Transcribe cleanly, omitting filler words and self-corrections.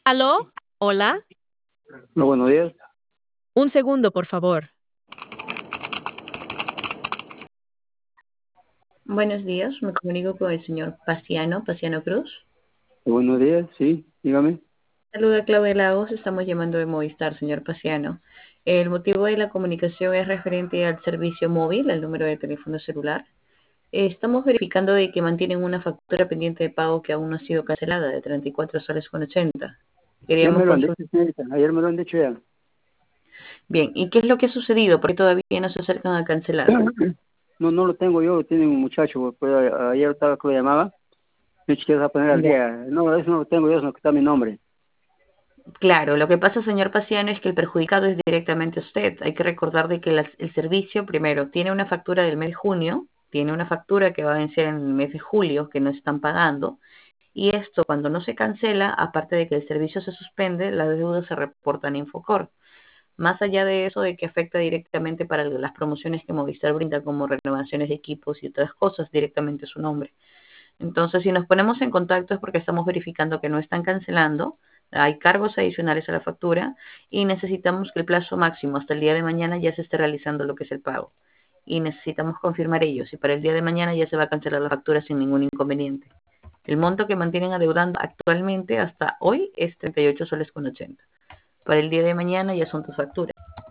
¿Aló? ¿Hola? No, buenos días. Un segundo, por favor. Buenos días, me comunico con el señor Paciano Cruz. Buenos días, sí, dígame. Saluda Claudia Lagos, estamos llamando de Movistar, señor Paciano. El motivo de la comunicación es referente al servicio móvil, al número de teléfono celular. Estamos verificando de que mantienen una factura pendiente de pago que aún no ha sido cancelada, de 34 soles con 80. Ya Queríamos me lo han dicho, consultar. señorita. Ayer me lo han dicho ya. Bien, ¿y qué es lo que ha sucedido? ¿Por qué todavía no se acercan a cancelar? No, no lo tengo yo, tiene un muchacho. Pues, ayer estaba que lo llamaba. Me dice que vas a poner al Ya. día. No, eso no lo tengo yo, es lo que está mi nombre. Claro, lo que pasa, señor Paciano, es que el perjudicado es directamente usted. Hay que recordar de que el servicio, primero, tiene una factura del mes de junio, tiene una factura que va a vencer en el mes de julio, que no están pagando, y esto, cuando no se cancela, aparte de que el servicio se suspende, las deudas se reportan a Infocor. Más allá de eso, de que afecta directamente para las promociones que Movistar brinda, como renovaciones de equipos y otras cosas, directamente su nombre. Entonces, si nos ponemos en contacto es porque estamos verificando que no están cancelando, hay cargos adicionales a la factura y necesitamos que el plazo máximo hasta el día de mañana ya se esté realizando lo que es el pago. Y necesitamos confirmar ello, si para el día de mañana ya se va a cancelar la factura sin ningún inconveniente. El monto que mantienen adeudando actualmente hasta hoy es 38 soles con 80. Para el día de mañana ya son tus facturas.